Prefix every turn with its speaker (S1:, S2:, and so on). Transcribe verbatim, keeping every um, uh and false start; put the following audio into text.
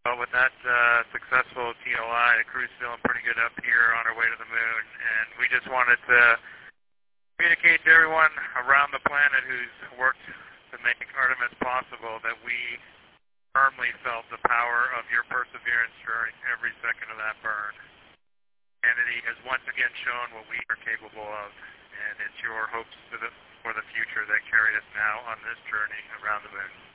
S1: Well, with that uh, successful T O I, the crew's feeling pretty good up here on our way to the moon, and we just wanted to communicate to everyone around the planet who's worked to make Artemis possible that we firmly felt the power of your perseverance during every second of that burn. Humanity has once again shown what we are capable of, and it's your hopes for the, for the future that carry us now on this journey around the moon.